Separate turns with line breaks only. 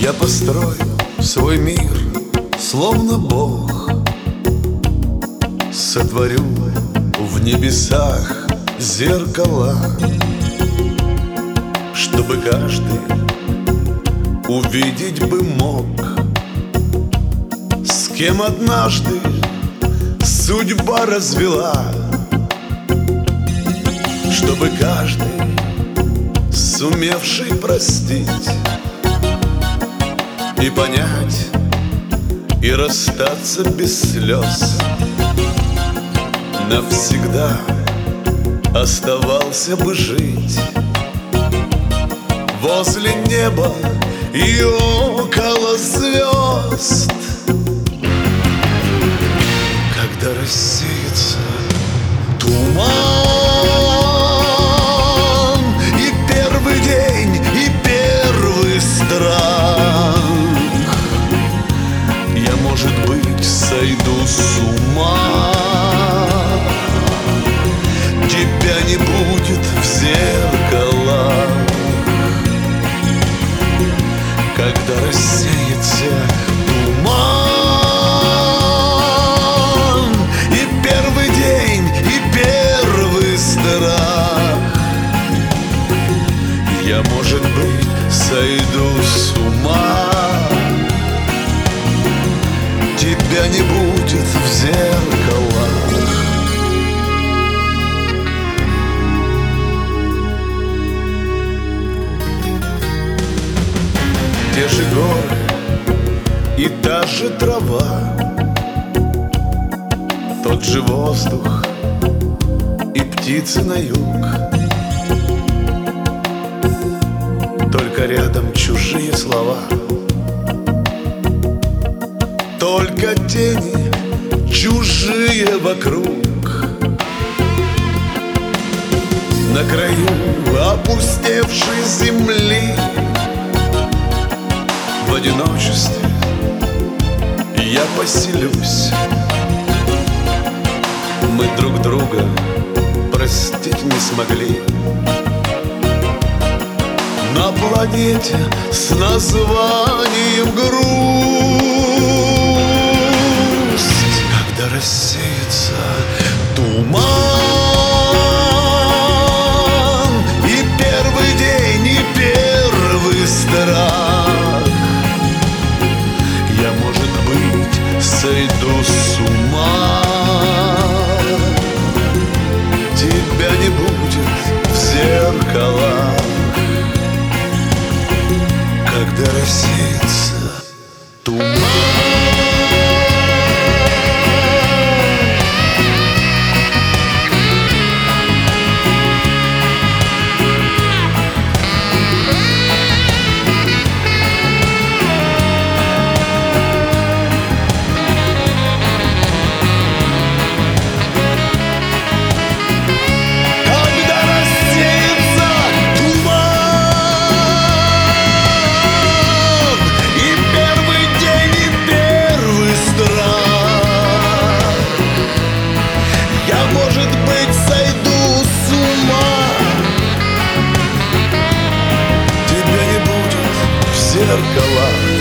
Я построю свой мир, словно Бог. Сотворю в небесах зеркала, чтобы каждый увидеть бы мог, с кем однажды судьба развела, чтобы каждый, сумевший простить и понять, и расстаться без слез, навсегда оставался бы жить возле неба и около звезд. Когда рассеется туман, и первый день, и первый страх, я, может быть, сойду с ума. Тебя не будет в зеркалах. Когда рассеется туман, и первый день, и первый страх, я, может быть, сойду с ума. Тебя не будет в зеркалах. Те же горы и та же трава, тот же воздух и птицы на юг. Только рядом чужие слова, только тени чужие вокруг. На краю опустевшей земли в одиночестве я поселюсь. Мы друг друга простить не смогли на планете с названием грусть. Когда рассеется туман, и первый день, и первый страх, я, может быть, сойду с ума. Тебя не будет в зеркалах. Когда рассеется туман. Зеркала.